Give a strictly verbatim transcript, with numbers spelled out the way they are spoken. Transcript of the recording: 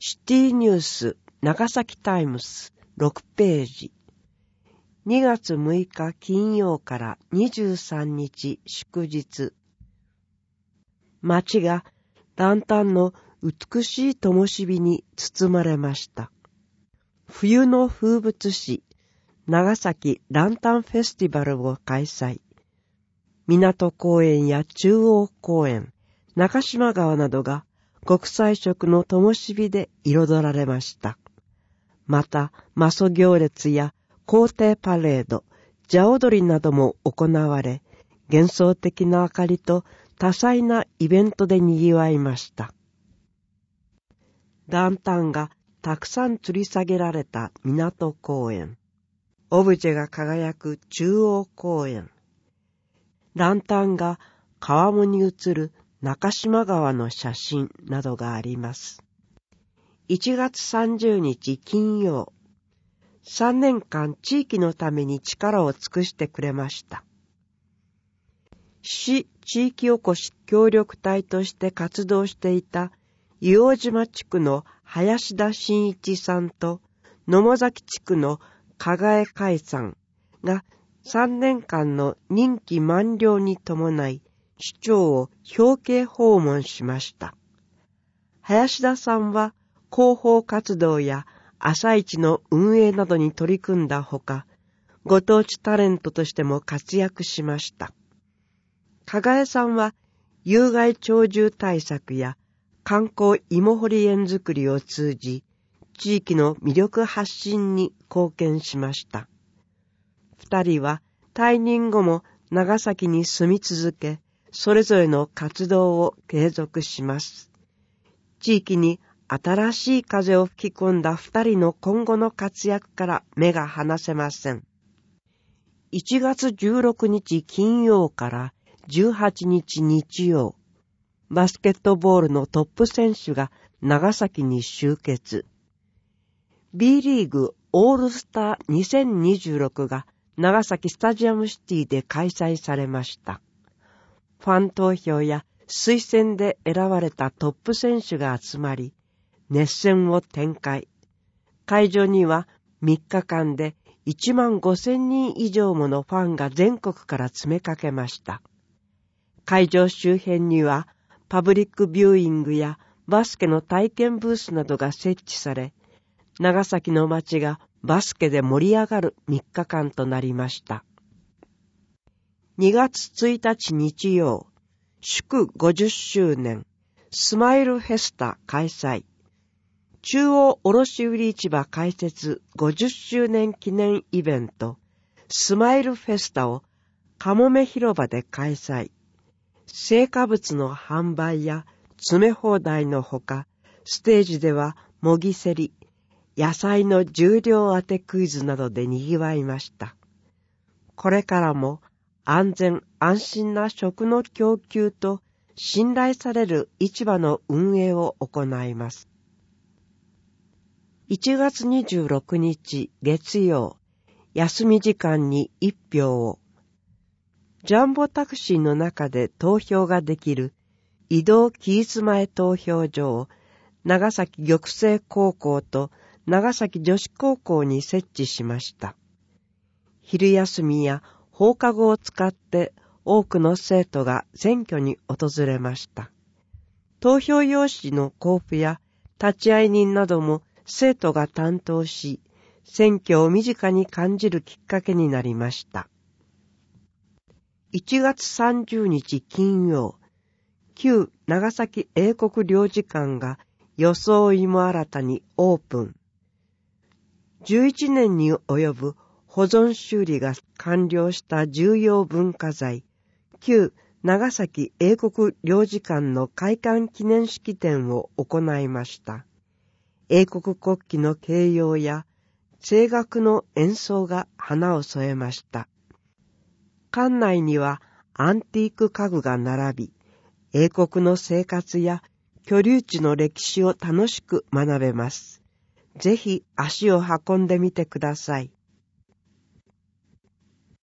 シティニュース長崎タイムスろくページ。にがつむいか金曜からにじゅうさんにち祝日。街がランタンの美しい灯火に包まれました。冬の風物詩、長崎ランタンフェスティバルを開催。港公園や中央公園、中島川などが国際色の灯火で彩られました。また、マソ行列や皇帝パレード、蛇踊りなども行われ、幻想的な明かりと多彩なイベントで賑わいました。ランタンがたくさん吊り下げられた港公園、オブジェが輝く中央公園、ランタンが川面に映る中島川の写真などがあります。いちがつさんじゅうにち金曜、さんねんかん地域のために力を尽くしてくれました。市地域おこし協力隊として活動していた硫黄島地区の林田真一さんと野母崎地区の加賀江海さんがさんねんかんの任期満了に伴い市長を表敬訪問しました。林田さんは広報活動や朝市の運営などに取り組んだほか、ご当地タレントとしても活躍しました。加賀江さんは有害鳥獣対策や観光芋掘り園作りを通じ、地域の魅力発信に貢献しました。二人は退任後も長崎に住み続け、それぞれの活動を継続します。地域に新しい風を吹き込んだ二人の今後の活躍から目が離せません。いちがつじゅうろくにち金曜からじゅうはちにち日曜、バスケットボールのトップ選手が長崎に集結。B リーグオールスターにせんにじゅうろくが長崎スタジアムシティで開催されました。ファン投票や推薦で選ばれたトップ選手が集まり、熱戦を展開。会場にはみっかかんでいちまんごせんにん以上ものファンが全国から詰めかけました。会場周辺にはパブリックビューイングやバスケの体験ブースなどが設置され、長崎の街がバスケで盛り上がるみっかかんとなりました。にがつついたち日曜、祝ごじゅっしゅうねん、スマイルフェスタ開催。中央卸売市場開設ごじゅっしゅうねん記念イベント、スマイルフェスタをかもめ広場で開催。青果物の販売や詰め放題のほか、ステージでは模擬競り、野菜の重量当てクイズなどで賑わいました。これからも安全安心な食の供給と信頼される市場の運営を行います。いちがつにじゅうろくにち月曜、休み時間に一票を。ジャンボタクシーの中で投票ができる移動期日前投票所を長崎玉成高校と長崎女子高校に設置しました。昼休みや放課後を使って多くの生徒が選挙に訪れました。投票用紙の交付や立会人なども生徒が担当し、選挙を身近に感じるきっかけになりました。いちがつさんじゅうにち金曜、旧長崎英国領事館が装いも新たにオープン。じゅういちねんに及ぶ保存修理が完了した重要文化財、旧長崎英国領事館の開館記念式典を行いました。英国国旗の掲揚や声楽の演奏が花を添えました。館内にはアンティーク家具が並び、英国の生活や居留地の歴史を楽しく学べます。ぜひ足を運んでみてください。